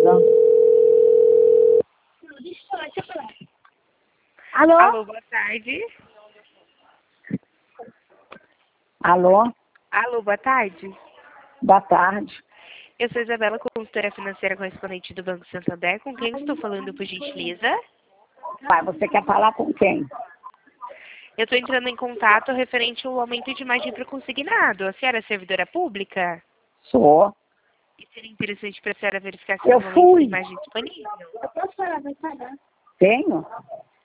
Alô? Alô, boa tarde. Alô? Alô, boa tarde. Boa tarde. Eu sou Isabela, consultora financeira correspondente do Banco Santander. Com quem estou falando, por gentileza? Pai, você quer falar com quem? Eu estou entrando em contato referente ao aumento de margem para o consignado. A senhora é servidora pública? Sou. E seria interessante para a senhora verificar se Eu no momento fui. tem margem disponível. Tenho?